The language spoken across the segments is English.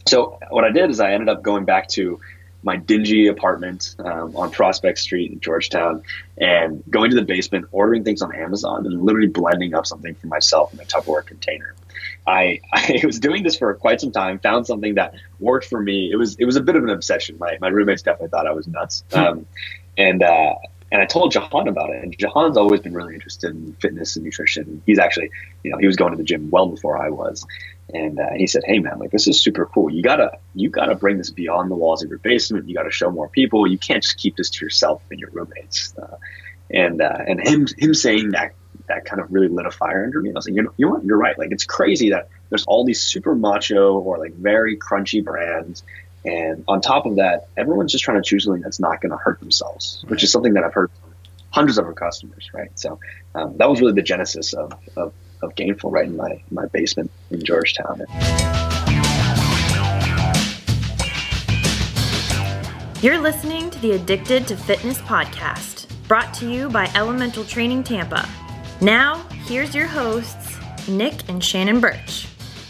So what I did is I ended up going back to my dingy apartment on Prospect Street in Georgetown and going to the basement, ordering things on Amazon, and literally blending up something for myself in a Tupperware container. I was doing this for quite some time, found something that worked for me. It was a bit of an obsession. My roommates definitely thought I was nuts. And I told Jahan about it, and Jahan's always been really interested in fitness and nutrition. He's actually, he was going to the gym well before I was. And he said, "Hey man, like, this is super cool. You gotta bring this beyond the walls of your basement. You gotta show more people. You can't just keep this to yourself and your roommates." And him saying that kind of really lit a fire under me. I was like, you know what? You're right. Like, it's crazy that there's all these super macho or like very crunchy brands, and on top of that, everyone's just trying to choose something that's not going to hurt themselves, which is something that I've heard from hundreds of our customers. Right. So that was really the genesis of Gainful, right in my basement in Georgetown. You're listening to the Addicted to Fitness podcast, brought to you by Elemental Training Tampa. Now, here's your hosts, Nick and Shannon Birch.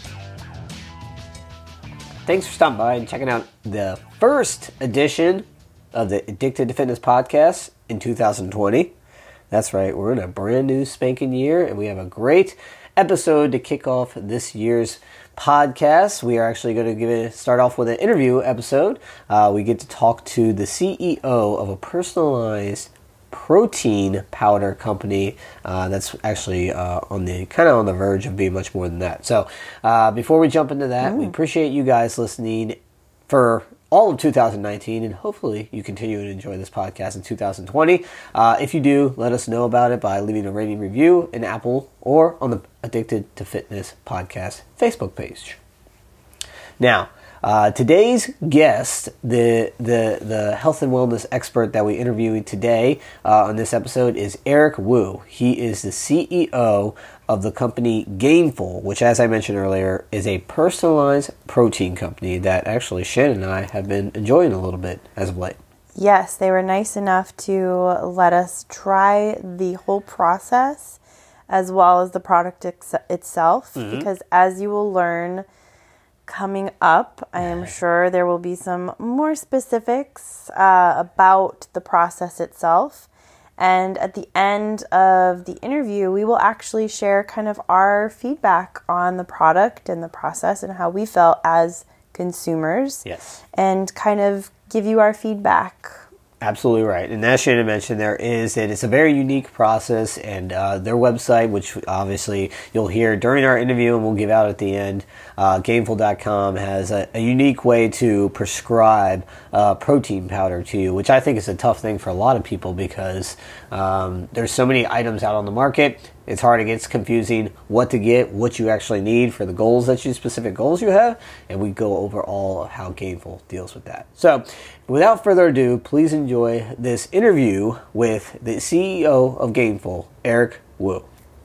Thanks for stopping by and checking out the first edition of the Addicted to Fitness podcast in 2020. That's right, we're in a brand new spanking year, and we have a great episode to kick off this year's podcast. We are actually going to start off with an interview episode. We get to talk to the CEO of a personalized protein powder company that's actually on the verge of being much more than that. So before we jump into that, we appreciate you guys listening for all of 2019, and hopefully you continue to enjoy this podcast in 2020. If you do, let us know about it by leaving a rating review in Apple or on the Addicted to Fitness podcast Facebook page. Now, today's guest, the health and wellness expert that we interviewed today on this episode is Eric Wu. He is the CEO of the company Gainful, which, as I mentioned earlier, is a personalized protein company that actually Shannon and I have been enjoying a little bit as of late. Yes, they were nice enough to let us try the whole process as well as the product itself, because as you will learn coming up, I am sure there will be some more specifics about the process itself. And at the end of the interview, we will actually share kind of our feedback on the product and the process and how we felt as consumers. Yes. And kind of give you our feedback. Absolutely right. And as Shannon mentioned, it's a very unique process, and their website, which obviously you'll hear during our interview and we'll give out at the end, Gainful.com, has a unique way to prescribe protein powder to you, which I think is a tough thing for a lot of people because there's so many items out on the market. It's hard, it gets confusing what to get, what you actually need for the specific goals you have, and we go over all of how Gainful deals with that. So, without further ado, please enjoy this interview with the CEO of Gainful, Eric Wu.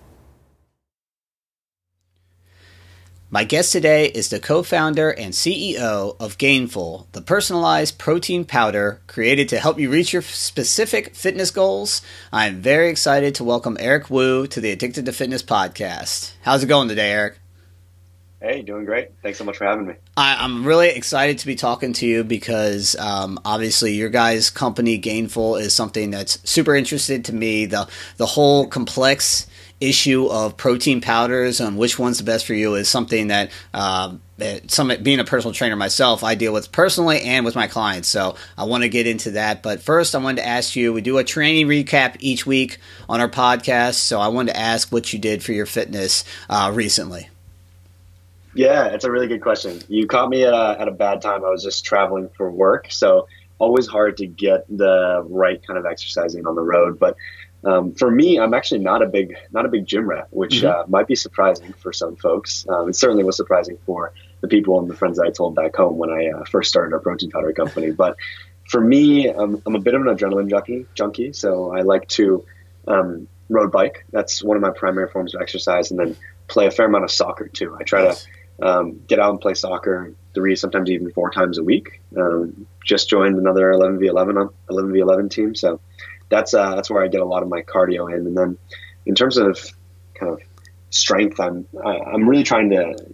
My guest today is the co-founder and CEO of Gainful, the personalized protein powder created to help you reach your specific fitness goals. I'm very excited to welcome Eric Wu to the Addicted to Fitness podcast. How's it going today, Eric? Hey, doing great. Thanks so much for having me. I'm really excited to be talking to you because obviously your guys' company, Gainful, is something that's super interested to me. The whole complex issue of protein powders and which one's the best for you is something that being a personal trainer myself, I deal with personally and with my clients. So I want to get into that. But first, I wanted to ask you, we do a training recap each week on our podcast. So I wanted to ask what you did for your fitness recently. Yeah, it's a really good question. You caught me at a bad time. I was just traveling for work. So always hard to get the right kind of exercising on the road. But for me, I'm actually not a big gym rat, which might be surprising for some folks. It certainly was surprising for the people and the friends that I told back home when I first started our protein powder company. But for me, I'm a bit of an adrenaline junkie. So I like to road bike. That's one of my primary forms of exercise, and then play a fair amount of soccer too. I try to get out and play soccer 3, sometimes even 4 times a week. Just joined another 11v11 team. So that's where I get a lot of my cardio in. And then in terms of kind of strength, I'm really trying to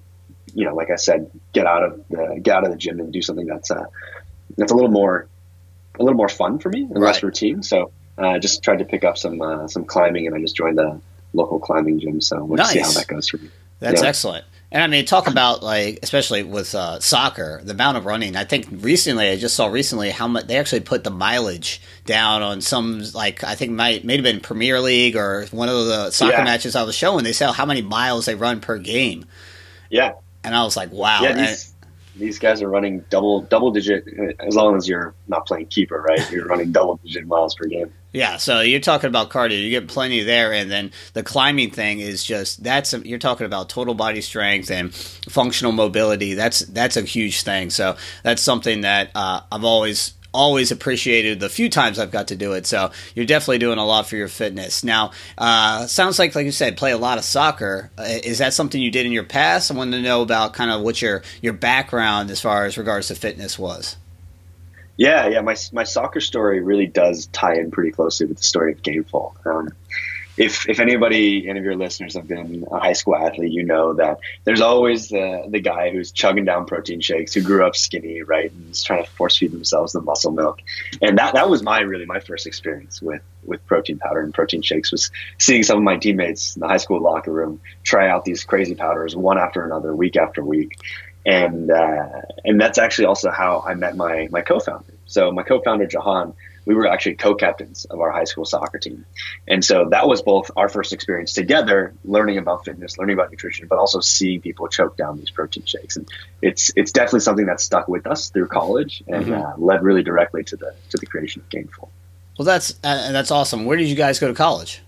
like I said, get out of the gym and do something that's a little more fun for me and less routine. So just tried to pick up some climbing, and I just joined a local climbing gym. So we'll see how that goes for me. That's excellent. And I mean, talk about especially with soccer, the amount of running. I think I just saw how much they actually put the mileage down on some, I think may have been Premier League or one of the soccer matches I was showing. They said how many miles they run per game. Yeah. And I was like, wow. Yeah, these guys are running double digit, as long as you're not playing keeper, right? You're running double digit miles per game. Yeah, so you're talking about cardio. You get plenty there, and then the climbing thing is just you're talking about total body strength and functional mobility. That's a huge thing. So that's something that I've always appreciated the few times I've got to do it. So you're definitely doing a lot for your fitness. Now, sounds like you said, play a lot of soccer. Is that something you did in your past? I wanted to know about kind of what your background as far as regards to fitness was. Yeah. My soccer story really does tie in pretty closely with the story of Gainful. If any of your listeners have been a high school athlete, you know that there's always the guy who's chugging down protein shakes, who grew up skinny, right, and is trying to force feed themselves the muscle milk. And that was my first experience with protein powder and protein shakes, was seeing some of my teammates in the high school locker room try out these crazy powders one after another, week after week. And that's actually also how I met my co-founder. So my co-founder, Jahan, we were actually co-captains of our high school soccer team. And so that was both our first experience together, learning about fitness, learning about nutrition, but also seeing people choke down these protein shakes. And it's definitely something that stuck with us through college and led really directly to the creation of Gainful. Well, that's awesome. Where did you guys go to college?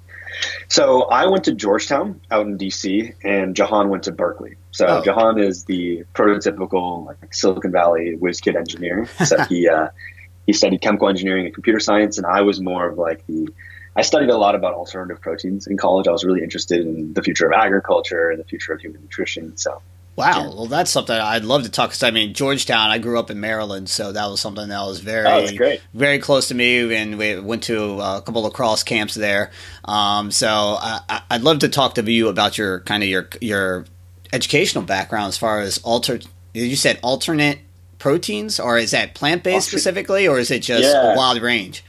So I went to Georgetown out in DC, and Jahan went to Berkeley. So Jahan is the prototypical Silicon Valley whiz kid engineer. So he studied chemical engineering and computer science, and I was more of I studied a lot about alternative proteins in college. I was really interested in the future of agriculture and the future of human nutrition. So. Wow. Well, that's something I'd love to talk. Because I mean, Georgetown, I grew up in Maryland, so that was something that was very close to me. And we went to a couple of lacrosse camps there. So I'd love to talk to you about your educational background as far as you said alternate proteins, or is that plant-based specifically, or is it just wide range?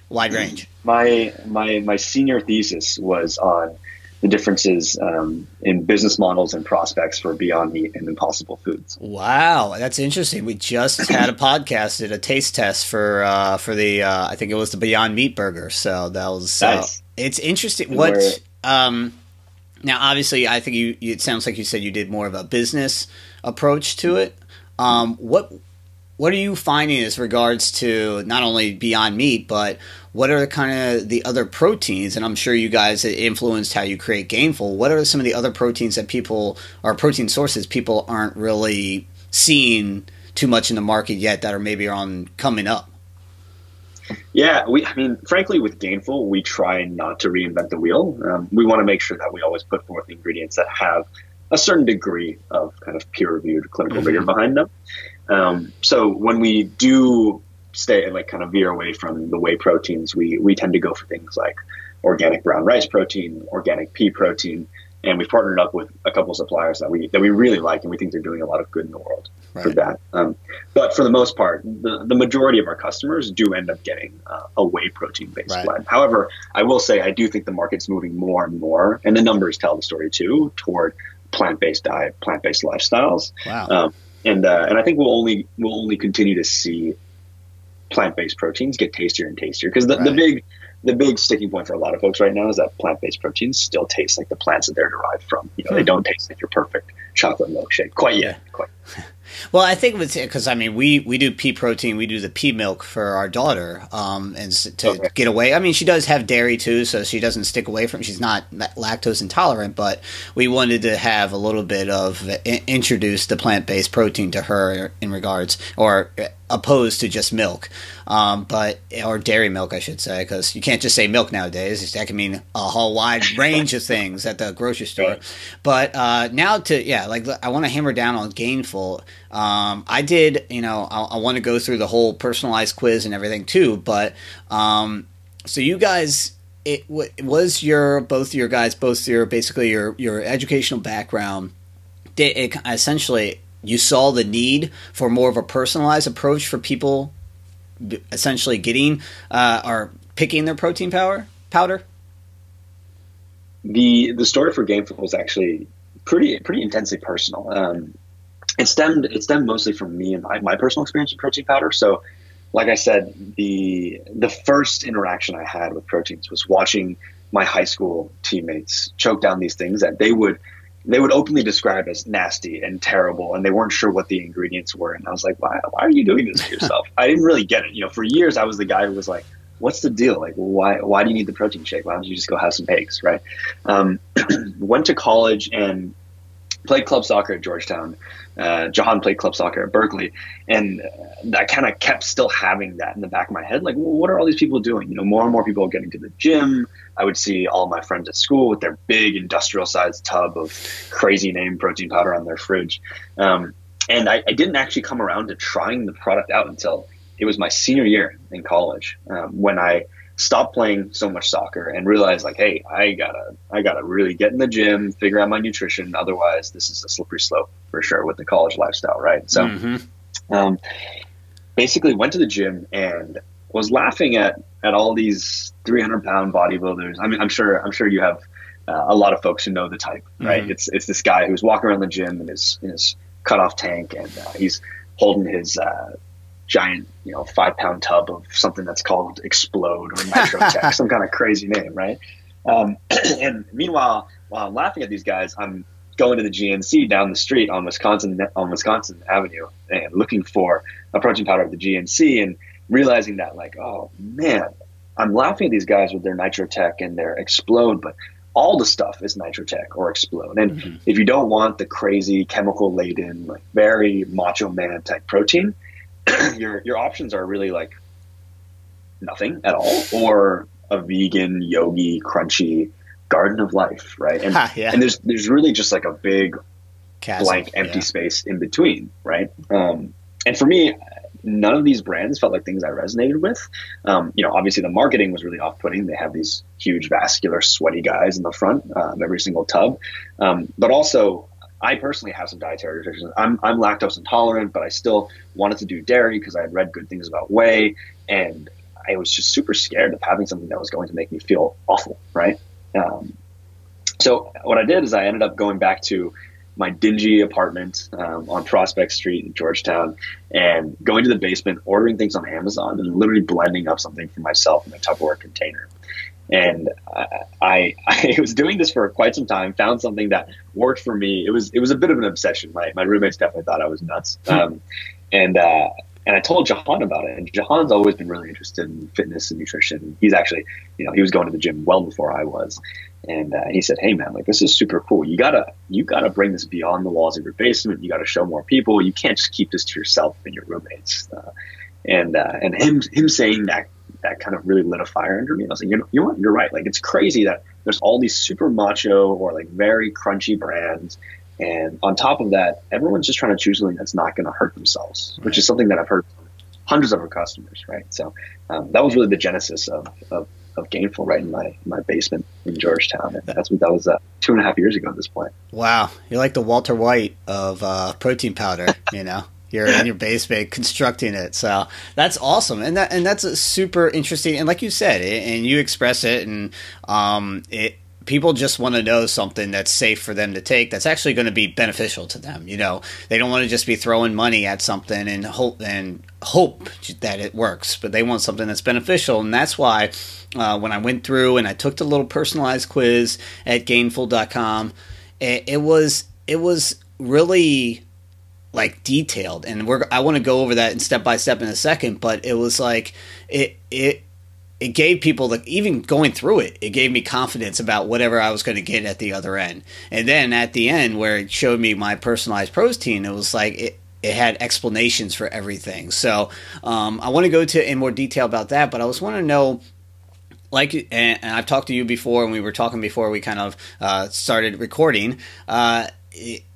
My senior thesis was on the differences in business models and prospects for Beyond Meat and Impossible Foods. Wow, that's interesting. We just had a podcast, did a taste test for the I think it was the Beyond Meat burger. So that was nice. It's interesting. Now, obviously, I think it sounds like you said you did more of a business approach to it. What are you finding as regards to not only Beyond Meat, but what are kind of the other proteins? And I'm sure you guys influenced how you create Gainful. What are some of the other proteins that protein sources people aren't really seeing too much in the market yet that are maybe coming up? Yeah, frankly, with Gainful, we try not to reinvent the wheel. We want to make sure that we always put forth ingredients that have a certain degree of kind of peer-reviewed clinical rigor behind them. So when we do stay and kind of veer away from the whey proteins, we tend to go for things like organic brown rice protein, organic pea protein, and we've partnered up with a couple of suppliers that we really like, and we think they're doing a lot of good in the world for that. But for the most part, the majority of our customers do end up getting a whey protein based blend. However, I will say I do think the market's moving more and more, and the numbers tell the story too, toward plant-based diet, plant-based lifestyles. Wow. And I think we'll only continue to see plant-based proteins get tastier and tastier, because the big sticking point for a lot of folks right now is that plant-based proteins still taste like the plants that they're derived from. They don't taste like your perfect chocolate milkshake quite yet. Well, I think because we do pea protein, we do the pea milk for our daughter, get away. I mean, she does have dairy too, so she doesn't stick away from. She's not lactose intolerant, but we wanted to have a little bit of introduce the plant-based protein to her in regards, or opposed to just milk, or dairy milk, I should say, because you can't just say milk nowadays. That can mean a whole wide range of things at the grocery store. But now I want to hammer down on Gainful. I did, I want to go through the whole personalized quiz and everything too, but so you guys, both your educational background essentially you saw the need for more of a personalized approach for people essentially getting or picking their protein powder? The story for Gameful was actually pretty intensely personal. It stemmed mostly from me and my personal experience with protein powder. So, like I said, the first interaction I had with proteins was watching my high school teammates choke down these things that they would openly describe as nasty and terrible, and they weren't sure what the ingredients were. And I was like, why are you doing this to yourself? I didn't really get it. For years I was the guy who was like, what's the deal? Like, why do you need the protein shake? Why don't you just go have some eggs, right? Went to college and played club soccer at Georgetown. Jahan played club soccer at Berkeley. And I kind of kept still having that in the back of my head. Like, well, what are all these people doing? More and more people are getting to the gym. I would see all my friends at school with their big industrial sized tub of crazy name protein powder on their fridge. And I didn't actually come around to trying the product out until it was my senior year in college, when I stopped playing so much soccer and realized, like, hey, I gotta really get in the gym, figure out my nutrition. Otherwise, this is a slippery slope for sure with the college lifestyle, right? So, basically went to the gym and was laughing at all these 300-pound bodybuilders. I mean, I'm sure you have a lot of folks who know the type, right? It's this guy who's walking around the gym in his cutoff tank, and he's holding his giant, 5-pound tub of something that's called Explode or Nitrotech, some kind of crazy name, right? And meanwhile, while I'm laughing at these guys, I'm going to the GNC down the street on Wisconsin Avenue and looking for a protein powder at the GNC and realizing that, like, oh man, I'm laughing at these guys with their Nitrotech and their Explode, but all the stuff is Nitrotech or Explode. And if you don't want the crazy chemical laden, like very macho man type protein, your options are really like nothing at all, or a vegan, yogi, crunchy Garden of Life, right? And and there's really just like a big chasm, blank, empty space in between, right? And for me, none of these brands felt like things I resonated with. Obviously the marketing was really off-putting. They have these huge, vascular, sweaty guys in the front of every single tub, but also I personally have some dietary restrictions. I'm lactose intolerant, but I still wanted to do dairy because I had read good things about whey, and I was just super scared of having something that was going to make me feel awful, right? So what I did is I ended up going back to my dingy apartment on Prospect Street in Georgetown and going to the basement, ordering things on Amazon, and literally blending up something for myself in a Tupperware container. And I was doing this for quite some time, found something that worked for me. It was a bit of an obsession. My roommates definitely thought I was nuts. And I told Jahan about it. And Jahan's always been really interested in fitness and nutrition. He's actually, he was going to the gym well before I was. And he said, hey man, like, this is super cool. You gotta bring this beyond the walls of your basement. You gotta show more people. You can't just keep this to yourself and your roommates. And him saying that kind of really lit a fire under me. I was like, you know what? You're right. Like, it's crazy that there's all these super macho or like very crunchy brands. And on top of that, everyone's just trying to choose something that's not going to hurt themselves, which is something that I've heard from hundreds of our customers. Right. So that was really the genesis of Gainful, right in my basement in Georgetown. And that was 2.5 years ago at this point. Wow. You're like the Walter White of protein powder, You're in your basement constructing it. So that's awesome. And that's a super interesting. And like you said, and you express it, and people just want to know something that's safe for them to take, that's actually going to be beneficial to them. They don't want to just be throwing money at something and hope that it works, but they want something that's beneficial. And that's why when I went through and I took the little personalized quiz at Gainful.com, it was really like detailed, and I want to go over that in step by step in a second, but it was like it gave people, like, even going through it gave me confidence about whatever I was going to get at the other end. And then at the end, where it showed me my personalized protein, it was like it had explanations for everything. So I want to go in more detail about that, but I was want to know, like, and I've talked to you before, and we were talking before we kind of started recording.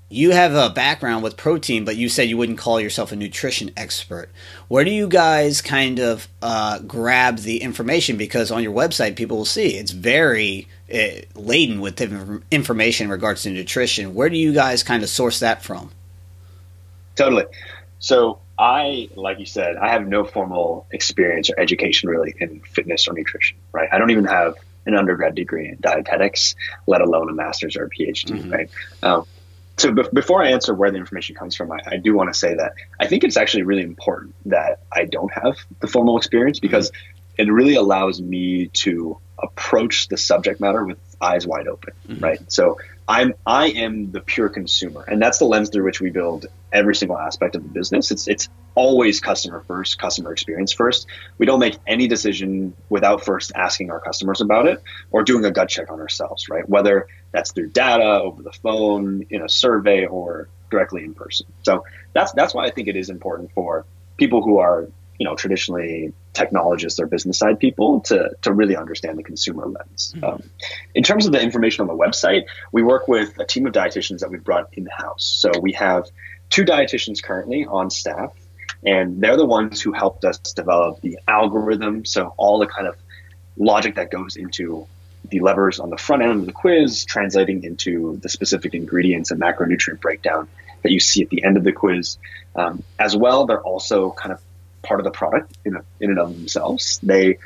you have a background with protein, but you said you wouldn't call yourself a nutrition expert. Where do you guys kind of grab the information? Because on your website, people will see it's very laden with information in regards to nutrition. Where do you guys kind of source that from? Totally. So like you said, I have no formal experience or education really in fitness or nutrition, right? I don't even have an undergrad degree in dietetics, let alone a master's or a PhD, right? So before I answer where the information comes from, I do want to say that I think it's actually really important that I don't have the formal experience, because it really allows me to approach the subject matter with eyes wide open, right? So I am the pure consumer, and that's the lens through which we build every single aspect of the business. It's always customer first, customer experience first. We don't make any decision without first asking our customers about it or doing a gut check on ourselves, right? Whether that's through data, over the phone, in a survey, or directly in person. So that's why I think it is important for people who are, traditionally technologists or business side people to really understand the consumer lens. In terms of the information on the website, we work with a team of dietitians that we've brought in-house. So we have 2 dietitians currently on staff, and they're the ones who helped us develop the algorithm. So all the kind of logic that goes into the levers on the front end of the quiz, translating into the specific ingredients and macronutrient breakdown that you see at the end of the quiz. As well, they're also kind of part of the product in and of themselves.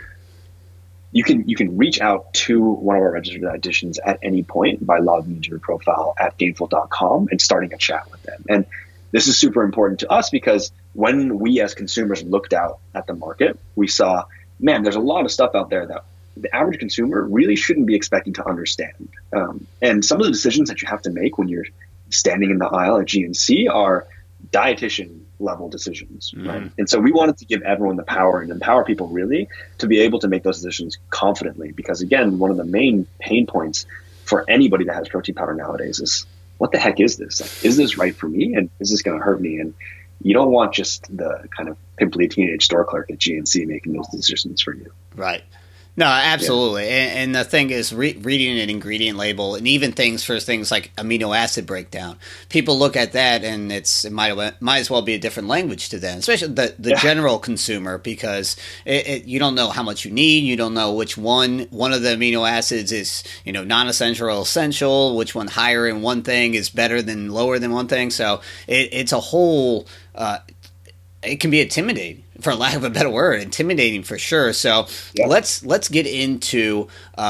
You can reach out to one of our registered dietitians at any point by logging into your profile at Gainful.com and starting a chat with them. And this is super important to us because when we as consumers looked out at the market, we saw, man, there's a lot of stuff out there that the average consumer really shouldn't be expecting to understand. And some of the decisions that you have to make when you're standing in the aisle at GNC are dietitian level decisions, right? And so we wanted to give everyone the power and empower people really to be able to make those decisions confidently, because again, one of the main pain points for anybody that has protein powder nowadays is, what the heck is this? Like, is this right for me? And is this going to hurt me? And you don't want just the kind of pimply teenage store clerk at GNC making those decisions for you. Right. No, absolutely. Yeah. And the thing is, reading an ingredient label, and even things like amino acid breakdown, people look at that and it might as well be a different language to them, especially the general consumer, because you don't know how much you need. You don't know which one of the amino acids is, non-essential or essential, which one higher in one thing is better than lower than one thing. So it's a whole, it can be intimidating, for lack of a better word, intimidating for sure. So let's get into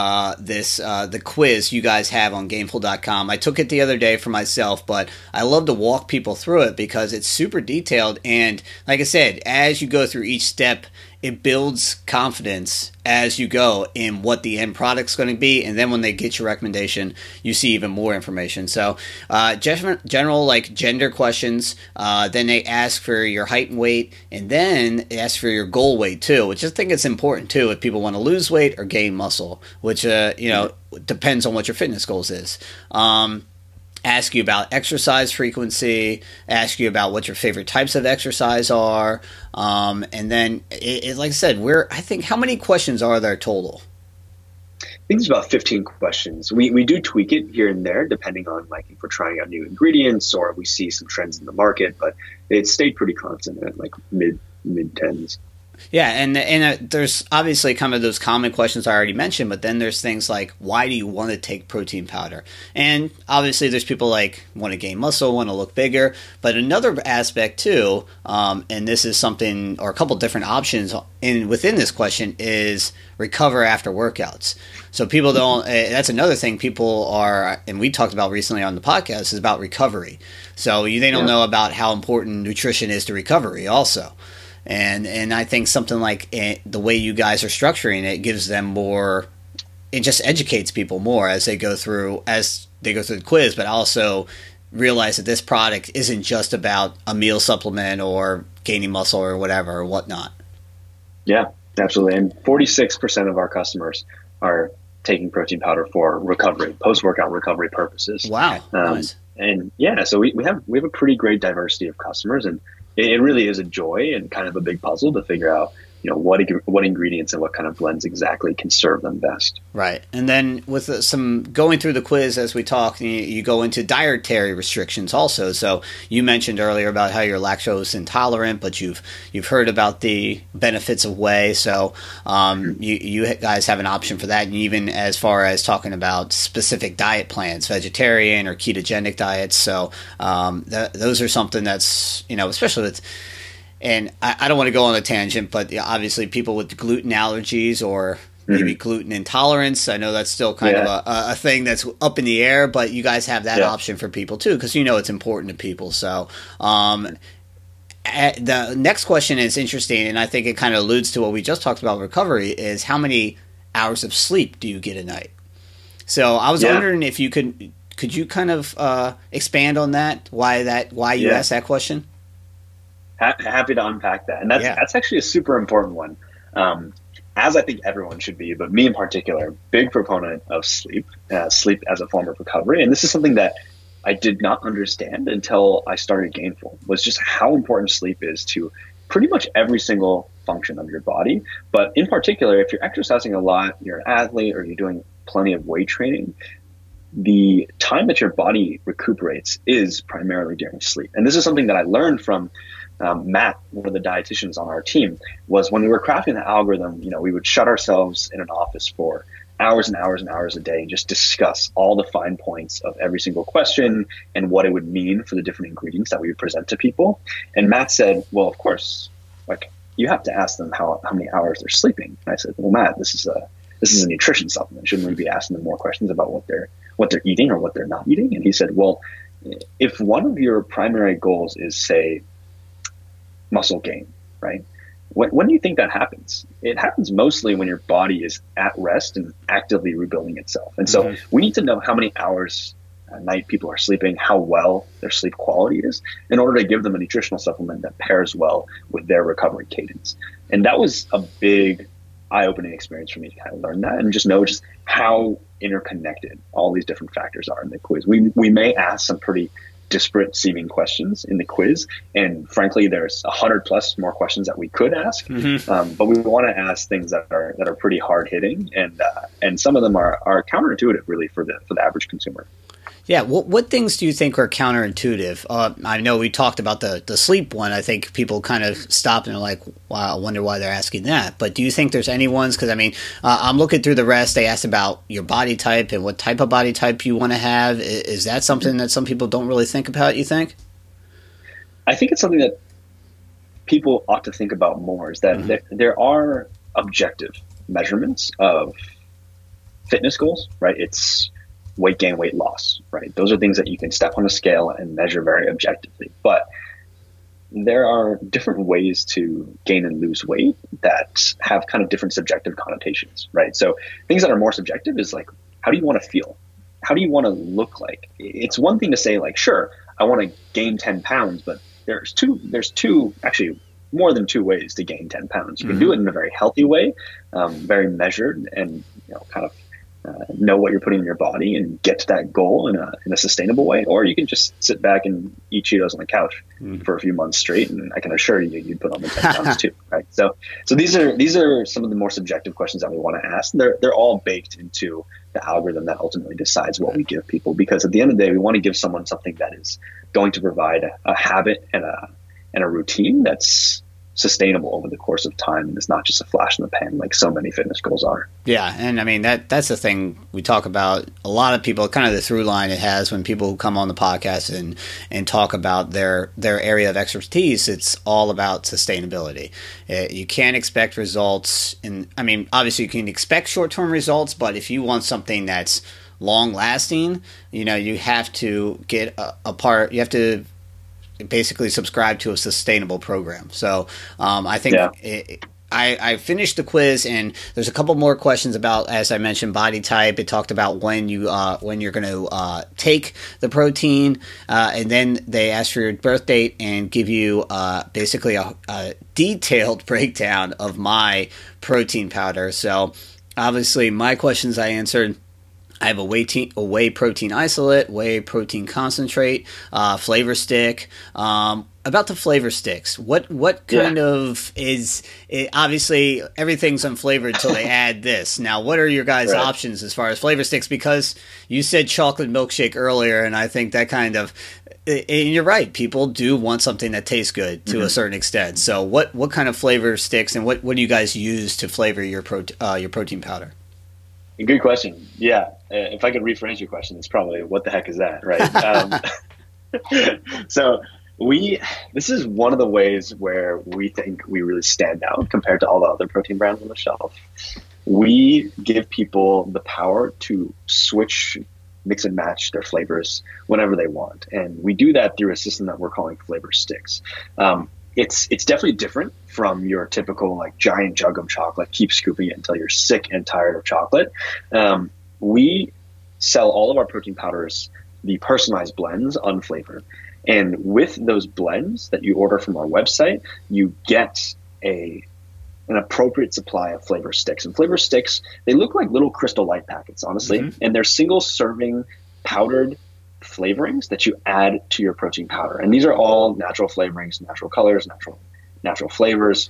the quiz you guys have on Gainful.com. I took it the other day for myself, but I love to walk people through it because it's super detailed. And like I said, as you go through each step, it builds confidence as you go in what the end product's going to be. And then when they get your recommendation, you see even more information. So general like gender questions, then they ask for your height and weight, and then they ask for your goal weight too, which I think is important too if people want to lose weight or gain muscle, which depends on what your fitness goals is. Ask you about exercise frequency, ask you about what your favorite types of exercise are, and then, like I said, I think, how many questions are there total? I think it's about 15 questions. We do tweak it here and there, depending on like if we're trying out new ingredients or we see some trends in the market, but it stayed pretty constant at like mid tens. Yeah, and there's obviously kind of those common questions I already mentioned, but then there's things like, why do you want to take protein powder? And obviously there's people like want to gain muscle, want to look bigger, but another aspect too, and this is something, or a couple different options within this question, is recover after workouts. So people don't, that's another thing people are, and we talked about recently on the podcast, is about recovery. So they don't know about how important nutrition is to recovery also. And I think something like the way you guys are structuring it gives them more, it just educates people more as they go through the quiz, but also realize that this product isn't just about a meal supplement or gaining muscle or whatever or whatnot. Yeah, absolutely. And 46% of our customers are taking protein powder for recovery, post-workout recovery purposes. Wow. Nice. And yeah, so we have a pretty great diversity of customers, and it really is a joy and kind of a big puzzle to figure out what ingredients and what kind of blends exactly can serve them best. Right. And then with some going through the quiz as we talk, you go into dietary restrictions also. So you mentioned earlier about how you're lactose intolerant, but you've heard about the benefits of whey. So you guys have an option for that. And even as far as talking about specific diet plans, vegetarian or ketogenic diets. So those are something that's, especially with, and I don't want to go on a tangent, but obviously people with gluten allergies or maybe gluten intolerance, I know that's still kind of a thing that's up in the air, but you guys have that option for people too, because it's important to people. So the next question is interesting, and I think it kind of alludes to what we just talked about recovery, is how many hours of sleep do you get a night? So I was wondering if you could you kind of expand on that, why you asked that question? Happy to unpack that. And that's actually a super important one. As I think everyone should be, but me in particular, big proponent of sleep as a form of recovery. And this is something that I did not understand until I started Gainful, was just how important sleep is to pretty much every single function of your body. But in particular, if you're exercising a lot, you're an athlete, or you're doing plenty of weight training, the time that your body recuperates is primarily during sleep. And this is something that I learned from Matt, one of the dietitians on our team, was when we were crafting the algorithm, we would shut ourselves in an office for hours and hours and hours a day and just discuss all the fine points of every single question and what it would mean for the different ingredients that we would present to people. And Matt said, well, of course, you have to ask them how many hours they're sleeping. And I said, well, Matt, this is a nutrition supplement. Shouldn't we be asking them more questions about what they're eating or what they're not eating? And he said, well, if one of your primary goals is, say, muscle gain, right? When do you think that happens? It happens mostly when your body is at rest and actively rebuilding itself. And so we need to know how many hours a night people are sleeping, how well their sleep quality is, in order to give them a nutritional supplement that pairs well with their recovery cadence. And that was a big eye-opening experience for me to kind of learn that and just know just how interconnected all these different factors are in the quiz. We may ask some pretty disparate seeming questions in the quiz, and frankly there's 100 plus more questions that we could ask, but we want to ask things that are pretty hard hitting, and some of them are counterintuitive really for the average consumer. Yeah, what things do you think are counterintuitive? I know we talked about the sleep one. I think people kind of stop and are like, wow, I wonder why they're asking that. But do you think there's any ones? Because, I'm looking through the rest. They asked about your body type and what type of body type you want to have. Is that something that some people don't really think about, you think? I think it's something that people ought to think about more, is that there are objective measurements of fitness goals, right? It's weight gain, weight loss, right? Those are things that you can step on a scale and measure very objectively. But there are different ways to gain and lose weight that have kind of different subjective connotations, right? So things that are more subjective is like, how do you want to feel? How do you want to look like? It's one thing to say like, sure, I want to gain 10 pounds, but there's two, actually more than two ways to gain 10 pounds. You can do it in a very healthy way, very measured, and kind of know what you're putting in your body and get to that goal in a sustainable way, or you can just sit back and eat Cheetos on the couch for a few months straight, and I can assure you you'd put on the 10 pounds too, right? So these are some of the more subjective questions that we want to ask. They're all baked into the algorithm that ultimately decides what we give people, because at the end of the day, we want to give someone something that is going to provide a habit and a routine that's sustainable over the course of time, and it's not just a flash in the pan like so many fitness goals are. Yeah, and that's the thing we talk about. A lot of people, kind of the through line it has when people come on the podcast and talk about their area of expertise, it's all about sustainability. You can't expect results, obviously you can expect short-term results, but if you want something that's long-lasting, you have to get you have to basically subscribe to a sustainable program. So I think I finished the quiz, and there's a couple more questions about, as I mentioned, body type. It talked about when you're going to take the protein, and then they ask for your birth date and give you basically a detailed breakdown of my protein powder. So obviously my questions I answered. I have a whey protein isolate, whey protein concentrate, flavor stick. About the flavor sticks, what kind of is it, obviously everything's unflavored until they add this. Now, what are your guys' options as far as flavor sticks? Because you said chocolate milkshake earlier, and I think that kind of, and you're right, people do want something that tastes good to a certain extent. So what kind of flavor sticks, and what do you guys use to flavor your protein powder? Good question. Yeah. If I could rephrase your question, it's probably, what the heck is that? Right. So this is one of the ways where we think we really stand out compared to all the other protein brands on the shelf. We give people the power to switch, mix and match their flavors whenever they want. And we do that through a system that we're calling flavor sticks. It's definitely different from your typical like giant jug of chocolate, keep scooping it until you're sick and tired of chocolate. We sell all of our protein powders, the personalized blends, unflavored. And with those blends that you order from our website, you get an appropriate supply of flavor sticks. And flavor sticks, they look like little Crystal Light packets, honestly. And they're single serving powdered flavorings that you add to your protein powder. And these are all natural flavorings, natural colors, natural flavors,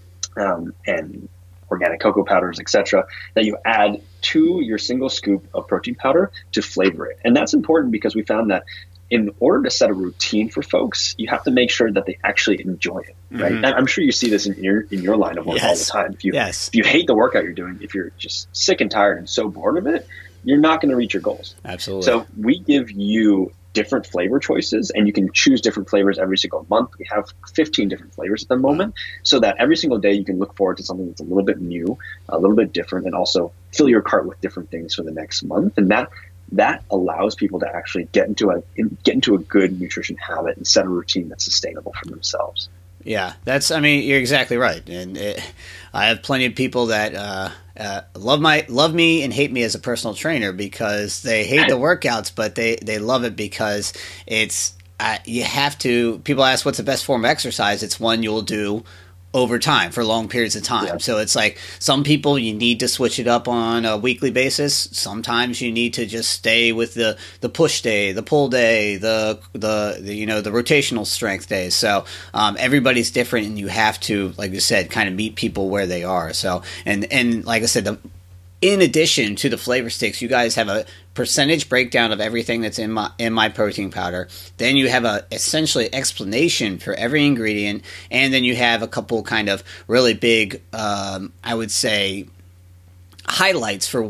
and organic cocoa powders, etc., that you add to your single scoop of protein powder to flavor it. And that's important because we found that in order to set a routine for folks, you have to make sure that they actually enjoy it, right? And I'm sure you see this in your line of work all the time. If you hate the workout you're doing, if you're just sick and tired and so bored of it, you're not going to reach your goals. Absolutely. So we give you different flavor choices, and you can choose different flavors every single month. We have 15 different flavors at the moment, so that every single day you can look forward to something that's a little bit new, a little bit different, and also fill your cart with different things for the next month. And that allows people to actually get into a good nutrition habit and set a routine that's sustainable for themselves. Yeah, you're exactly right. And I have plenty of people that love me and hate me as a personal trainer because they hate the workouts, but they love it because it's you have to. People ask what's the best form of exercise. It's one you'll do over time for long periods of time. Yeah. So it's like some people you need to switch it up on a weekly basis. Sometimes you need to just stay with the push day, the pull day, the rotational strength days. So everybody's different, and you have to, like you said, kind of meet people where they are. So and like I said, in addition to the flavor sticks, you guys have a percentage breakdown of everything that's in my protein powder. Then you have a essentially explanation for every ingredient, and then you have a couple kind of really big, I would say, highlights for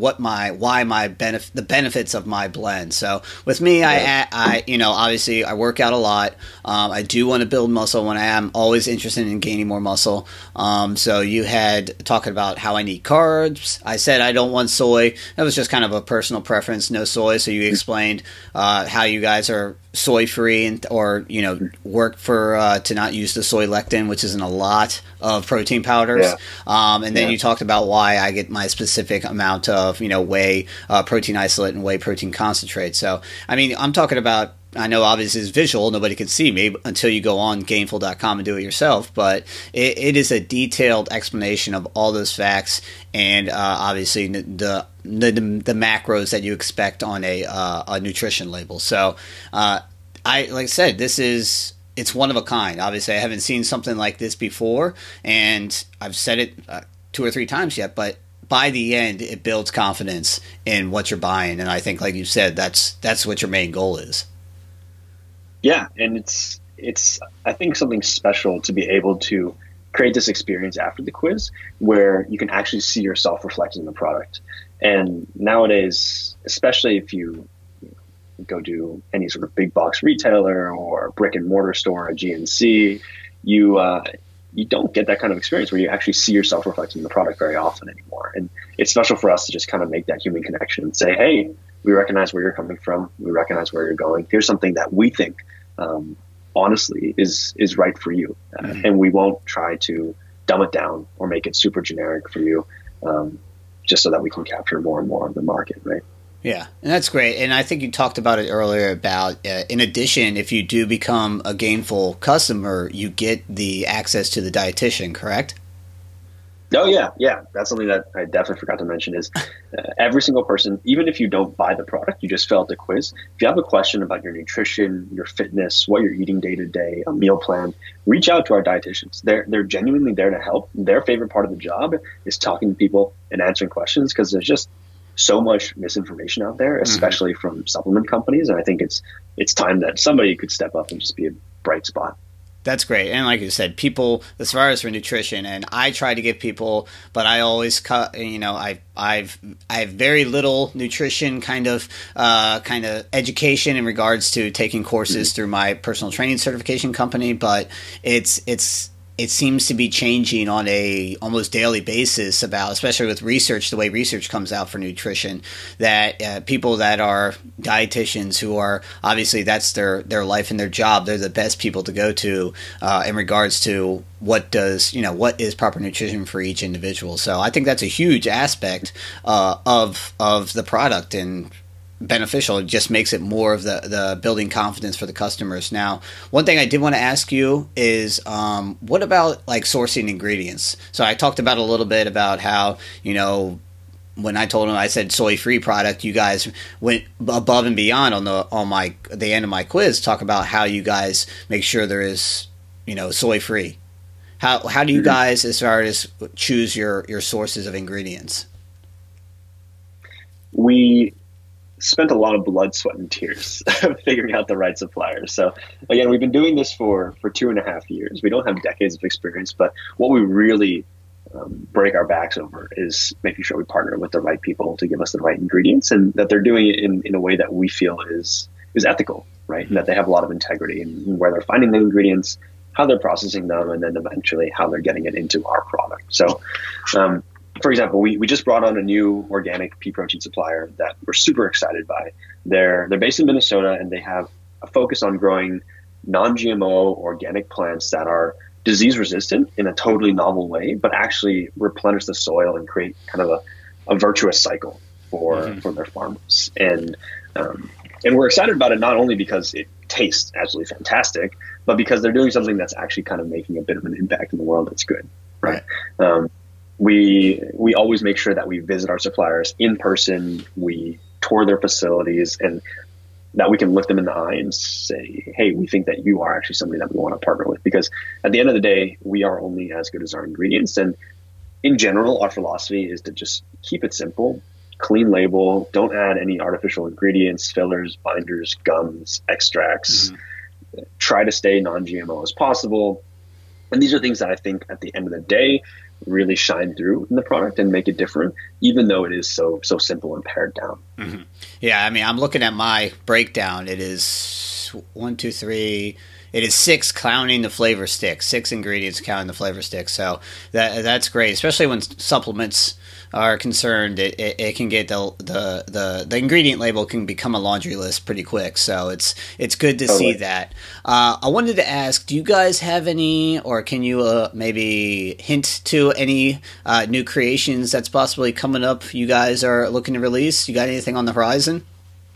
the benefits of my blend. So with me, I obviously I work out a lot. I do want to build muscle when I am always interested in gaining more muscle. So you had talking about how I need carbs. I said I don't want soy. That was just kind of a personal preference, no soy. So you explained how you guys are soy free or work for to not use the soy lectin, which is in a lot of protein powders. And then you talked about why I get my specific amount of whey protein isolate and whey protein concentrate. So I'm talking about, I know obviously it's visual, nobody can see me until you go on Gainful.com and do it yourself, but it is a detailed explanation of all those facts and obviously the macros that you expect on a nutrition label. So like I said, it's one of a kind. Obviously I haven't seen something like this before, and I've said it 2 or 3 times yet, but by the end it builds confidence in what you're buying, and I think, like you said, that's what your main goal is. Yeah, and it's I think something special to be able to create this experience after the quiz where you can actually see yourself reflected in the product. And nowadays, especially if you go to any sort of big box retailer or brick and mortar store, a GNC, you don't get that kind of experience where you actually see yourself reflected in the product very often anymore. And it's special for us to just kind of make that human connection and say, hey, we recognize where you're coming from. We recognize where you're going. Here's something that we think, honestly, is right for you. And we won't try to dumb it down or make it super generic for you, just so that we can capture more and more of the market, right? Yeah, and that's great. And I think you talked about it earlier about, in addition, if you do become a Gainful customer, you get the access to the dietitian, correct? Oh yeah. That's something that I definitely forgot to mention is every single person, even if you don't buy the product, you just fill out the quiz. If you have a question about your nutrition, your fitness, what you're eating day to day, a meal plan, reach out to our dietitians. They're genuinely there to help. Their favorite part of the job is talking to people and answering questions because there's just so much misinformation out there, especially from supplement companies. And I think it's time that somebody could step up and just be a bright spot. That's great. And like you said, people, as far as for nutrition, and I try to give people, but I always cut, I have very little nutrition kind of education in regards to taking courses through my personal training certification company, but it seems to be changing on a almost daily basis about, especially with research, the way research comes out for nutrition, that people that are dietitians who are obviously that's their life and their job, they're the best people to go to in regards to what is proper nutrition for each individual. So I think that's a huge aspect of the product and beneficial. It just makes it more of the building confidence for the customers. Now, one thing I did want to ask you is what about like sourcing ingredients? So I talked about a little bit about how, when I told him, I said soy-free product, you guys went above and beyond on the end of my quiz, talk about how you guys make sure there is, soy-free. How do you guys, as far as choose your sources of ingredients? We spent a lot of blood, sweat, and tears figuring out the right suppliers. So again, we've been doing this for 2.5 years. We don't have decades of experience, but what we really break our backs over is making sure we partner with the right people to give us the right ingredients, and that they're doing it in a way that we feel is ethical, right? And that they have a lot of integrity in where they're finding the ingredients, how they're processing them, and then eventually how they're getting it into our product. So, for example, we just brought on a new organic pea protein supplier that we're super excited by. They're based in Minnesota, and they have a focus on growing non-GMO organic plants that are disease resistant in a totally novel way, but actually replenish the soil and create kind of a virtuous cycle for their farmers. And we're excited about it not only because it tastes absolutely fantastic, but because they're doing something that's actually kind of making a bit of an impact in the world that's good, right? We always make sure that we visit our suppliers in person, we tour their facilities, and that we can look them in the eye and say, hey, we think that you are actually somebody that we want to partner with. Because at the end of the day, we are only as good as our ingredients. And in general, our philosophy is to just keep it simple, clean label, don't add any artificial ingredients, fillers, binders, gums, extracts. Try to stay non-GMO as possible. And these are things that I think at the end of the day really shine through in the product and make it different, even though it is so simple and pared down. Yeah, I mean, I'm looking at my breakdown. It is 1, 2, 3. It is 6 counting the flavor stick. 6 ingredients counting the flavor stick. So that's great, especially when supplements are concerned. It can get the ingredient label can become a laundry list pretty quick. So it's good to see that. I wanted to ask, do you guys have any, or can you maybe hint to any new creations that's possibly coming up you guys are looking to release? You got anything on the horizon?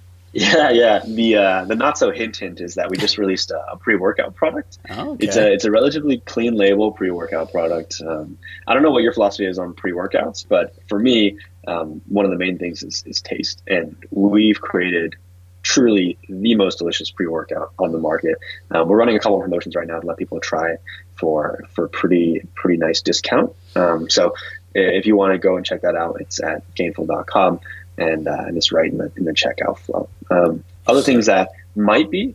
Yeah. The not so hint is that we just released a pre-workout product. Oh, okay. It's a relatively clean label pre-workout product. I don't know what your philosophy is on pre-workouts, but for me, one of the main things is taste, and we've created truly the most delicious pre-workout on the market. We're running a couple of promotions right now to let people try it for pretty nice discount. So if you want to go and check that out, it's at Gainful.com. And it's right in the checkout flow. Other things that might be,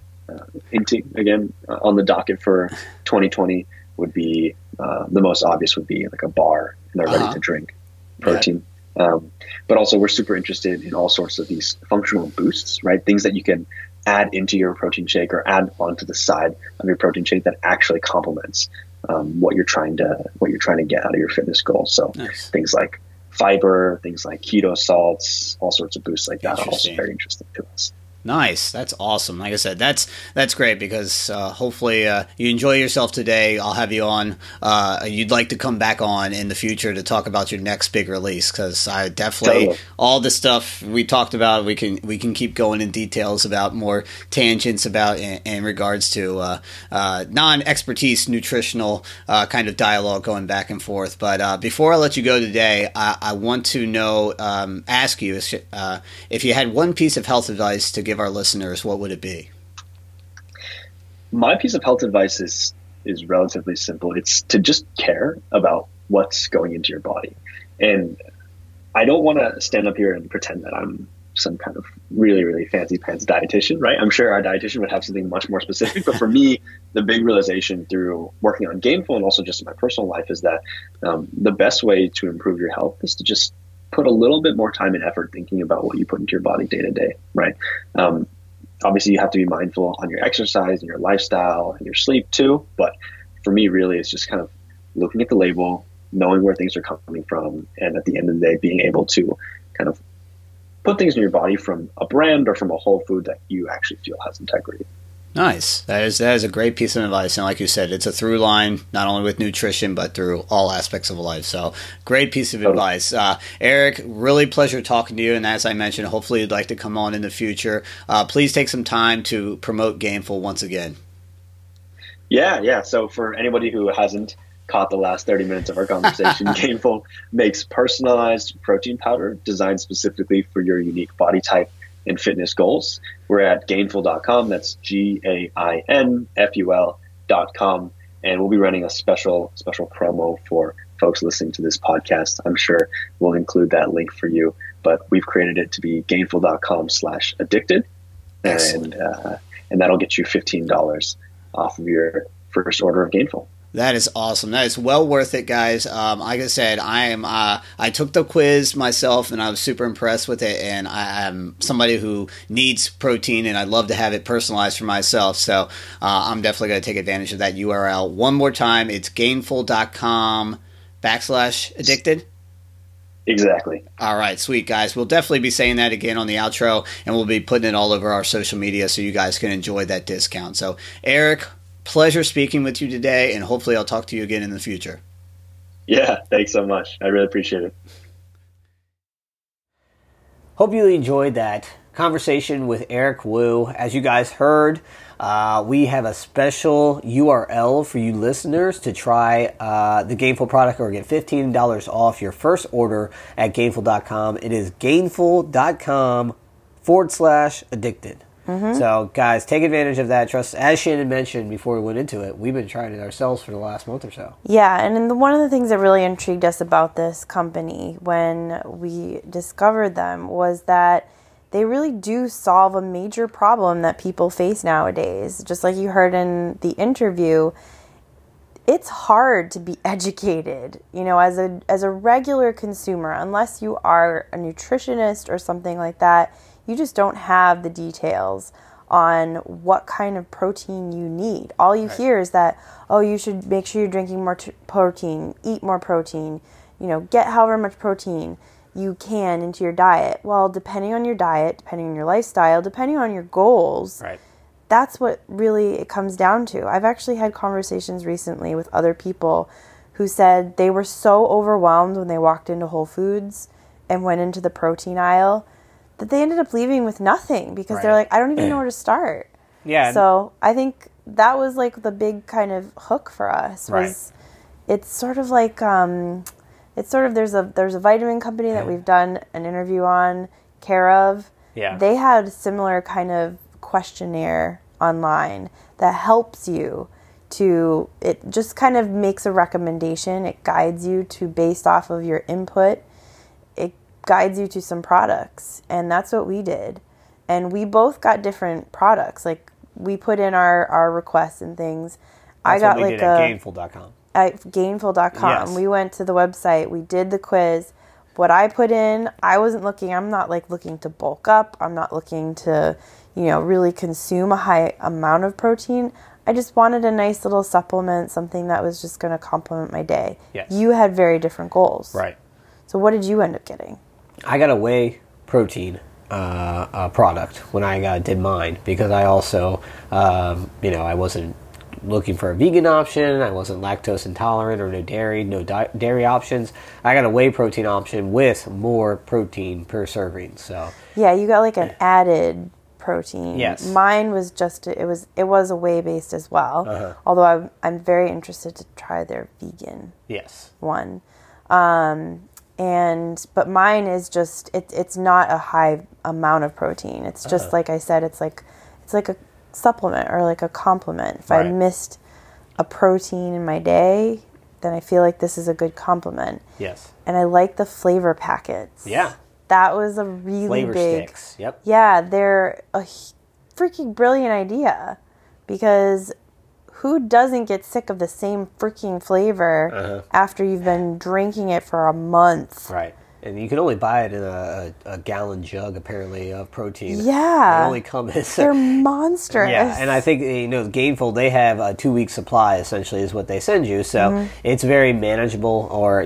hinting again on the docket for 2020 would be the most obvious would be like a bar and they're ready to drink protein. Yeah. But also we're super interested in all sorts of these functional boosts, right? Things that you can add into your protein shake or add onto the side of your protein shake that actually complements what you're trying to get out of your fitness goals. So things like fiber, things like keto salts, all sorts of boosts like that are also very interesting to us. Nice. That's awesome. Like I said, that's great because hopefully you enjoy yourself today. I'll have you on. You'd like to come back on in the future to talk about your next big release, because I definitely all the stuff we talked about. We can keep going in details about more tangents about in regards to non-expertise nutritional kind of dialogue going back and forth. But before I let you go today, I want to know, ask you if you had one piece of health advice to give our listeners, what would it be? My piece of health advice is relatively simple. It's to just care about what's going into your body. And I don't want to stand up here and pretend that I'm some kind of really, really fancy pants dietitian, right? I'm sure our dietitian would have something much more specific. But for me, the big realization through working on Gainful and also just in my personal life is that the best way to improve your health is to just put a little bit more time and effort thinking about what you put into your body day to day, right? Obviously, you have to be mindful on your exercise and your lifestyle and your sleep too. But for me, really, it's just kind of looking at the label, knowing where things are coming from, and at the end of the day, being able to kind of put things in your body from a brand or from a whole food that you actually feel has integrity. Nice. That is a great piece of advice. And like you said, it's a through line, not only with nutrition, but through all aspects of life. So great piece of advice. Eric, really pleasure talking to you. And as I mentioned, hopefully you'd like to come on in the future. Please take some time to promote Gainful once again. Yeah. So for anybody who hasn't caught the last 30 minutes of our conversation, Gainful makes personalized protein powder designed specifically for your unique body type and fitness goals. We're at gainful.com. That's GAINFUL.com. And we'll be running a special promo for folks listening to this podcast. I'm sure we'll include that link for you, but we've created it to be gainful.com/addicted. And that'll get you $15 off of your first order of Gainful. That is awesome. That is well worth it, guys. Like I said, I took the quiz myself, and I was super impressed with it. And I'm somebody who needs protein, and I'd love to have it personalized for myself. So I'm definitely going to take advantage of that URL. One more time, it's gainful.com/addicted. Exactly. All right, sweet, guys. We'll definitely be saying that again on the outro, and we'll be putting it all over our social media so you guys can enjoy that discount. So, Eric, pleasure speaking with you today, and hopefully I'll talk to you again in the future. Yeah, thanks so much. I really appreciate it. Hope you enjoyed that conversation with Eric Wu. As you guys heard, we have a special URL for you listeners to try the Gainful product or get $15 off your first order at gainful.com. It is gainful.com/addicted. Mm-hmm. So, guys, take advantage of that. Trust, as Shannon mentioned before we went into it, we've been trying it ourselves for the last month or so. Yeah, and one of the things that really intrigued us about this company when we discovered them was that they really do solve a major problem that people face nowadays. Just like you heard in the interview, it's hard to be educated, as a regular consumer, unless you are a nutritionist or something like that. You just don't have the details on what kind of protein you need. All you hear is that, you should make sure you're drinking more protein, eat more protein, get however much protein you can into your diet. Well, depending on your diet, depending on your lifestyle, depending on your goals, that's what really it comes down to. I've actually had conversations recently with other people who said they were so overwhelmed when they walked into Whole Foods and went into the protein aisle that they ended up leaving with nothing because they're like, I don't even know where to start. Yeah. So I think that was like the big kind of hook for us was it's sort of like there's a vitamin company that we've done an interview on, Care of. Yeah. They had a similar kind of questionnaire online that helps you it just kind of makes a recommendation. It guides you to based off of your input. Guides you to some products, and that's what we did. And we both got different products. Like we put in our requests and things. That's I got what we did at gainful.com. At gainful.com. Yes. We went to the website, we did the quiz. What I put in, I'm not like looking to bulk up. I'm not looking to, really consume a high amount of protein. I just wanted a nice little supplement, something that was just going to complement my day. Yes. You had very different goals. Right. So what did you end up getting? I got a whey protein product when I did mine, because I also, I wasn't looking for a vegan option. I wasn't lactose intolerant or no dairy options. I got a whey protein option with more protein per serving. So yeah, you got like an added protein. Yes. Mine was just it was a whey based as well. Although I'm very interested to try their vegan yes, one. But mine is just it's not a high amount of protein. It's just like I said, it's like a supplement or like a complement. If I missed a protein in my day, then I feel like this is a good complement. yes, And I like the flavor packets. yeah. That was a really Flavor big sticks. Yep. Yeah, they're a freaking brilliant idea, because who doesn't get sick of the same freaking flavor after you've been drinking it for a month? Right. And you can only buy it in a gallon jug, apparently, of protein. Yeah. They only come in. They're monstrous. Yeah, and I think, Gainful, they have a 2-week supply, essentially, is what they send you. So it's very manageable, or,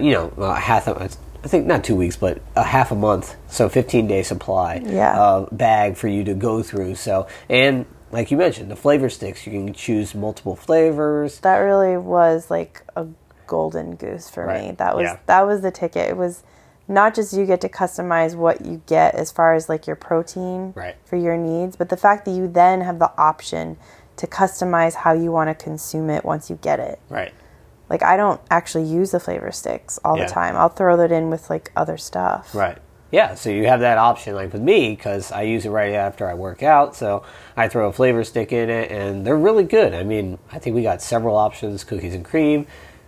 I think not 2 weeks, but a half a month. So 15-day supply bag for you to go through. So, and like you mentioned, the flavor sticks, you can choose multiple flavors. That really was like a golden goose for me. That was the ticket. It was not just you get to customize what you get as far as like your protein for your needs, but the fact that you then have the option to customize how you want to consume it once you get it. Right. Like, I don't actually use the flavor sticks all the time. I'll throw that in with like other stuff. Right. Yeah, so you have that option, like with me, because I use it right after I work out, so I throw a flavor stick in it, and they're really good. I mean, I think we got several options: cookies and cream,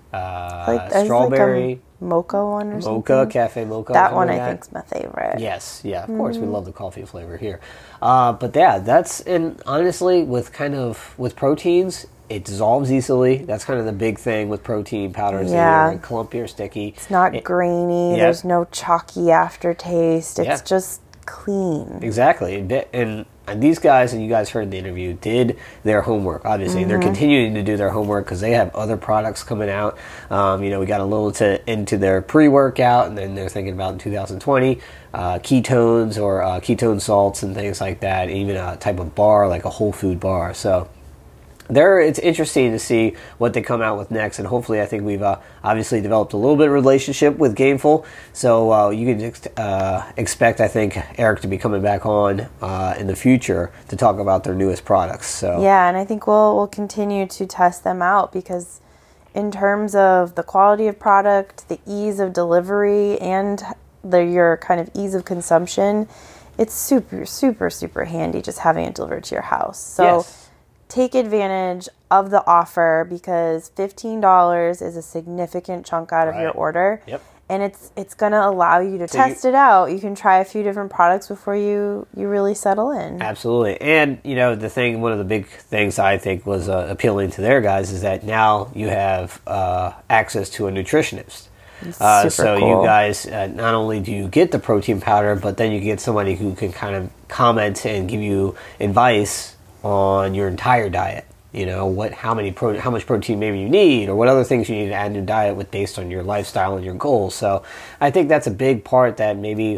strawberry, like a mocha one or something. mocha, cafe mocha. That one I think's my favorite. Yes, yeah, of course, we love the coffee flavor here. But yeah, and honestly, with proteins, it dissolves easily. That's kind of the big thing with protein powders. Yeah. They're clumpy or sticky. It's not grainy. Yeah. There's no chalky aftertaste. It's just clean. Exactly. And these guys, and you guys heard in the interview, did their homework, obviously. They're continuing to do their homework because they have other products coming out. We got a little into their pre-workout, and then they're thinking about in 2020, ketones or ketone salts and things like that, even a type of bar, like a whole food bar. So it's interesting to see what they come out with next, and hopefully I think we've obviously developed a little bit of relationship with Gainful, so you can expect, I think, Eric to be coming back on in the future to talk about their newest products. So yeah, and I think we'll continue to test them out, because in terms of the quality of product, the ease of delivery, and your kind of ease of consumption, it's super, super, super handy just having it delivered to your house. So yes. Take advantage of the offer, because $15 is a significant chunk out of your order. Yep. And it's going to allow you to test it out. You can try a few different products before you really settle in. Absolutely. And, one of the big things I think was appealing to their guys is that now you have access to a nutritionist. So cool. You guys, not only do you get the protein powder, but then you get somebody who can kind of comment and give you advice on your entire diet. How much protein maybe you need, or what other things you need to add in your diet based on your lifestyle and your goals. So I think that's a big part that maybe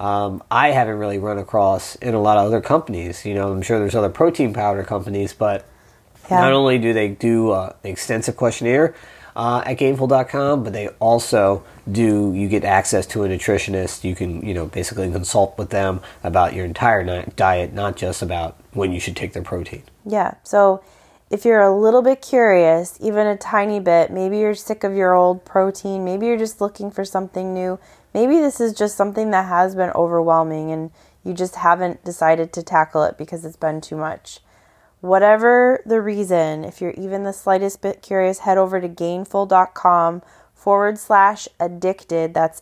I haven't really run across in a lot of other companies. I'm sure there's other protein powder companies, but not only do they do an extensive questionnaire at Gainful.com, but they also you get access to a nutritionist. You can, basically consult with them about your entire diet, not just about when you should take their protein. Yeah. So if you're a little bit curious, even a tiny bit, maybe you're sick of your old protein, maybe you're just looking for something new, maybe this is just something that has been overwhelming and you just haven't decided to tackle it because it's been too much. Whatever the reason, if you're even the slightest bit curious, head over to gainful.com/addicted. That's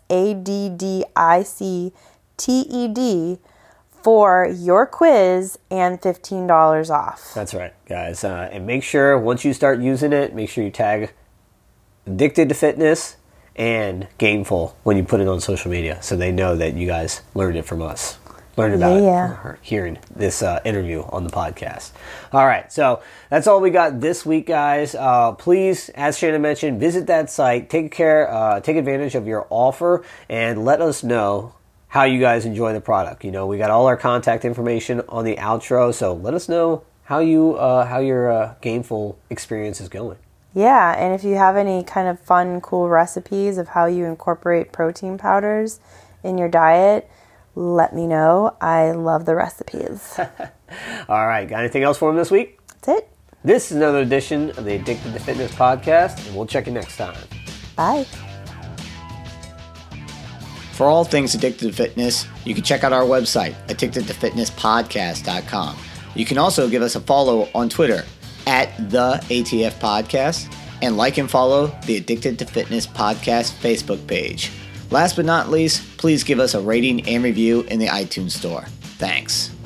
ADDICTED for your quiz and $15 off. That's right, guys. And make sure, once you start using it, make sure you tag Addicted to Fitness and Gainful when you put it on social media, so they know that you guys learned it from us. Learned about it from hearing this interview on the podcast. All right, so that's all we got this week, guys. Please, as Shannon mentioned, visit that site, take advantage of your offer, and let us know how you guys enjoy the product. You know, we got all our contact information on the outro, so let us know how your Gameful experience is going. Yeah, and if you have any kind of fun, cool recipes of how you incorporate protein powders in your diet, let me know. I love the recipes. All right, got anything else for them this week? That's it. This is another edition of the Addicted to Fitness podcast, and we'll check you next time. Bye. For all things Addicted to Fitness, you can check out our website, addictedtofitnesspodcast.com. You can also give us a follow on Twitter at the ATF Podcast, and like and follow the Addicted to Fitness Podcast Facebook page. Last but not least, please give us a rating and review in the iTunes store. Thanks.